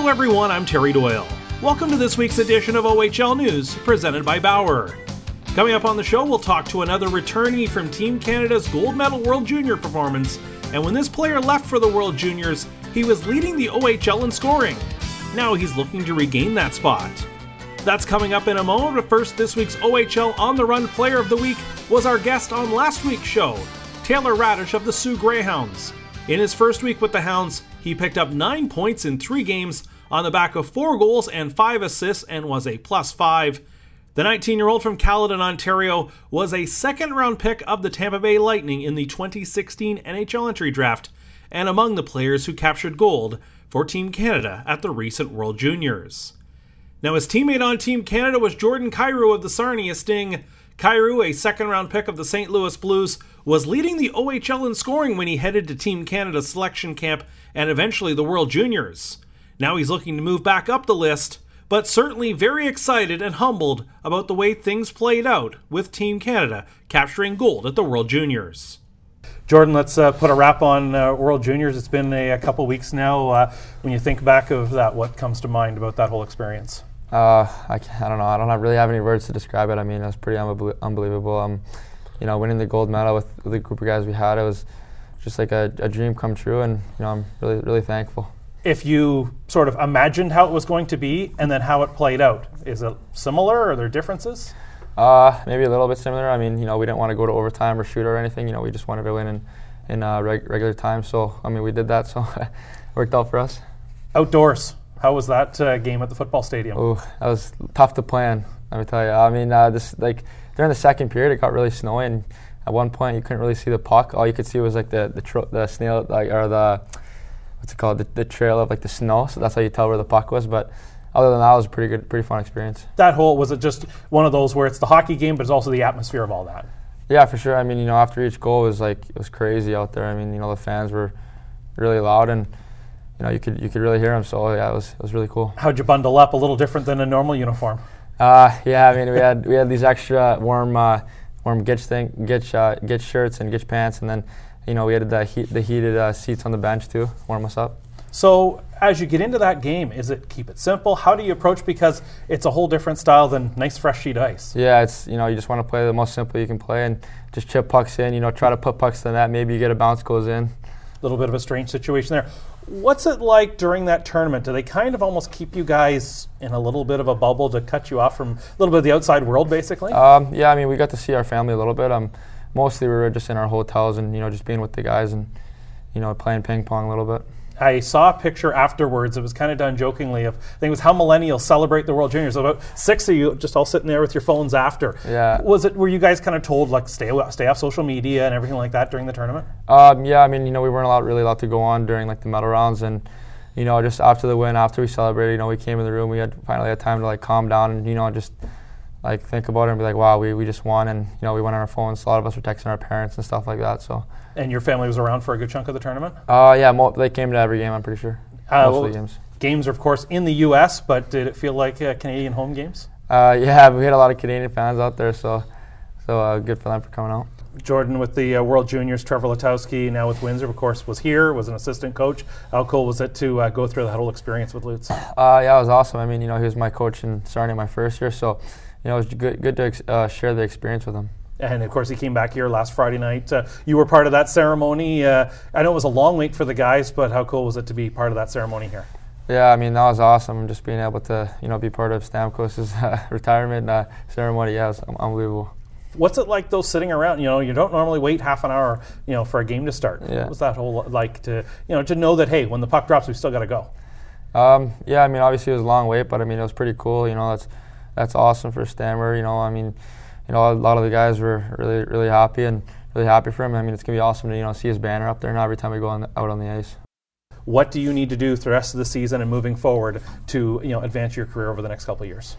Hello everyone, I'm Terry Doyle. Welcome to this week's edition of OHL News, presented by Bauer. Coming up on the show, we'll talk to another returnee from Team Canada's gold medal World Junior performance, and when this player left for the World Juniors, he was leading the OHL in scoring. Now he's looking to regain that spot. That's coming up in a moment, but first, this week's OHL On the Run Player of the Week was our guest on last week's show, Taylor Radish of the Soo Greyhounds. In his first week with the Hounds, he picked up 9 points in 3 games on the back of 4 goals and 5 assists and was a +5. The 19-year-old from Caledon, Ontario, was a second-round pick of the Tampa Bay Lightning in the 2016 NHL entry draft and among the players who captured gold for Team Canada at the recent World Juniors. Now, his teammate on Team Canada was Jordan Kyrou of the Sarnia Sting. Kyrou, a second-round pick of the St. Louis Blues, was leading the OHL in scoring when he headed to Team Canada's selection camp and eventually the World Juniors. Now he's looking to move back up the list, but certainly very excited and humbled about the way things played out with Team Canada capturing gold at the World Juniors. Jordan, let's put a wrap on World Juniors. It's been a couple weeks now. When you think back of that, what comes to mind about that whole experience? I don't know. I don't really have any words to describe it. I mean, it was pretty unbelievable. Winning the gold medal with the group of guys we had, it was just like a dream come true, and I'm really, really thankful. If you sort of imagined how it was going to be and then how it played out, is it similar? Are there differences? Maybe a little bit similar. I mean, we didn't want to go to overtime or shoot or anything. We just wanted to win in regular time. So, we did that, so it worked out for us. Outdoors, how was that game at the football stadium? Oh, that was tough to plan, let me tell you. During the second period, it got really snowy, and at one point you couldn't really see the puck. All you could see was like the snail, or the what's it called, the trail of like the snow. So that's how you tell where the puck was. But other than that, it was a pretty fun experience. Was it just one of those where it's the hockey game, but it's also the atmosphere of all that? Yeah, for sure. After each goal, it was crazy out there. The fans were really loud, and you could really hear them. So yeah, it was really cool. How'd you bundle up? A little different than a normal uniform? We had these extra warm Gitch shirts and Gitch pants, and then we had the heated seats on the bench too, warm us up. So as you get into that game, keep it simple? How do you approach, because it's a whole different style than nice fresh sheet ice? Yeah, it's you just want to play the most simple you can play and just chip pucks in. Try to put pucks in the net. Maybe you get a bounce goes in. A little bit of a strange situation there. What's it like during that tournament? Do they kind of almost keep you guys in a little bit of a bubble to cut you off from a little bit of the outside world, basically? Yeah, we got to see our family a little bit. Mostly we were just in our hotels and, just being with the guys and, playing ping pong a little bit. I saw a picture afterwards. It was kind of done jokingly of, I think it was how millennials celebrate the World Juniors. About 6 of you just all sitting there with your phones after. Yeah. Were you guys kind of told stay off social media and everything like that during the tournament? Yeah. We weren't really allowed to go on during the medal rounds, and just after the win, after we celebrated, we came in the room. We finally had time to calm down and just think about it and be like, wow, we just won, and we went on our phones. A lot of us were texting our parents and stuff like that. So. And your family was around for a good chunk of the tournament? Yeah, they came to every game, I'm pretty sure. Most of the games. Games are, of course, in the U.S., but did it feel like Canadian home games? Yeah, we had a lot of Canadian fans out there, so good for them for coming out. Jordan, with the World Juniors, Trevor Letowski, now with Windsor, of course, was an assistant coach. How cool was it to go through that whole experience with Lutz? Yeah, it was awesome. He was my coach in Sarnia my first year, so it was good to share the experience with him. And, of course, he came back here last Friday night. You were part of that ceremony. I know it was a long wait for the guys, but how cool was it to be part of that ceremony here? Yeah, that was awesome. Just being able to, be part of Stamkos' retirement ceremony. Yeah, it was unbelievable. What's it like, though, sitting around? You don't normally wait half an hour, for a game to start. Yeah. What was that whole like to know that, hey, when the puck drops, we still got to go? Yeah, obviously it was a long wait, but, it was pretty cool. That's awesome for Stammer. A lot of the guys were really, really happy and really happy for him. It's going to be awesome to, see his banner up there now every time we go out on the ice. What do you need to do for the rest of the season and moving forward to, advance your career over the next couple of years?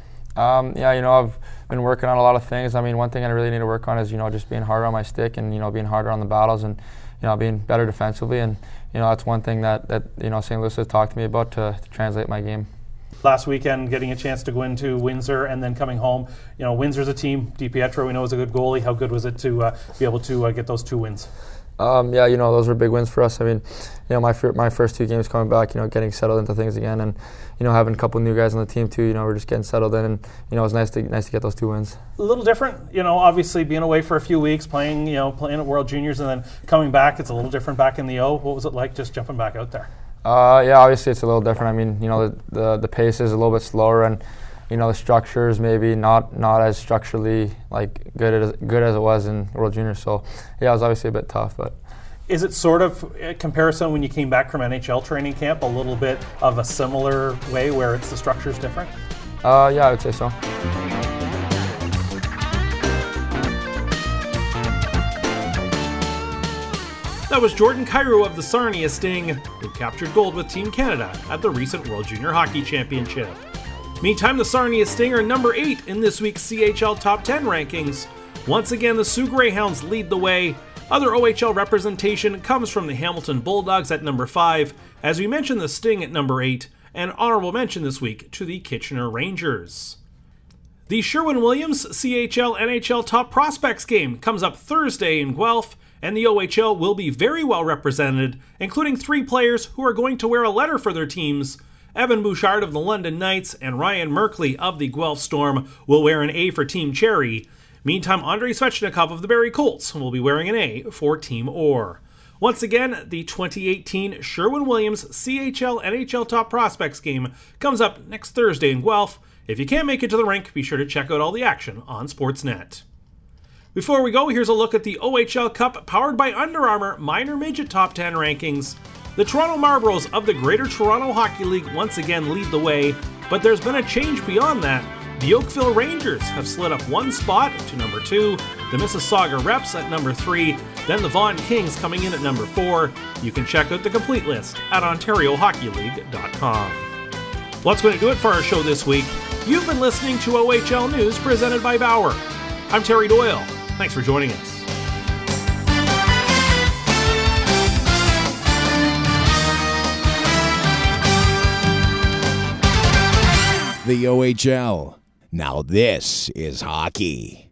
I've been working on a lot of things. One thing I really need to work on is, just being harder on my stick and, being harder on the battles and, being better defensively. And, that's one thing that St. Louis has talked to me about to translate my game. Last weekend, getting a chance to go into Windsor and then coming home. Windsor's a team. DiPietro, we know, is a good goalie. How good was it to be able to get those 2 wins? Yeah, those were big wins for us. I mean, my first 2 games coming back, getting settled into things again, and having a couple new guys on the team too. We're just getting settled in, and it was nice to get those 2 wins. A little different, obviously being away for a few weeks, playing at World Juniors, and then coming back. It's a little different back in the O. What was it like just jumping back out there? Yeah, obviously it's a little different. I mean, the pace is a little bit slower, and the structure is maybe not as structurally good as it was in World Juniors. So yeah, it was obviously a bit tough, but. Is it sort of a comparison when you came back from NHL training camp, a little bit of a similar way where the structure is different? Yeah, I would say so. That was Jordan Kyrou of the Sarnia Sting, who captured gold with Team Canada at the recent World Junior Hockey Championship. Meantime, the Sarnia Sting are number 8 in this week's CHL Top 10 rankings. Once again, the Sioux Greyhounds lead the way. Other OHL representation comes from the Hamilton Bulldogs at number 5, as we mentioned the Sting at number 8, and honorable mention this week to the Kitchener Rangers. The Sherwin-Williams CHL NHL Top Prospects game comes up Thursday in Guelph, and the OHL will be very well represented, including 3 players who are going to wear a letter for their teams. Evan Bouchard of the London Knights and Ryan Merkley of the Guelph Storm will wear an A for Team Cherry. Meantime, Andrei Svechnikov of the Barrie Colts will be wearing an A for Team Orr. Once again, the 2018 Sherwin-Williams CHL NHL Top Prospects game comes up next Thursday in Guelph. If you can't make it to the rink, be sure to check out all the action on Sportsnet. Before we go, here's a look at the OHL Cup powered by Under Armour Minor Midget Top 10 rankings. The Toronto Marlboros of the Greater Toronto Hockey League once again lead the way, but there's been a change beyond that. The Oakville Rangers have slid up 1 spot to number 2, the Mississauga Reps at number 3, then the Vaughan Kings coming in at number 4. You can check out the complete list at OntarioHockeyLeague.com. Well, that's going to do it for our show this week. You've been listening to OHL News presented by Bauer. I'm Terry Doyle. Thanks for joining us. The OHL. Now this is hockey.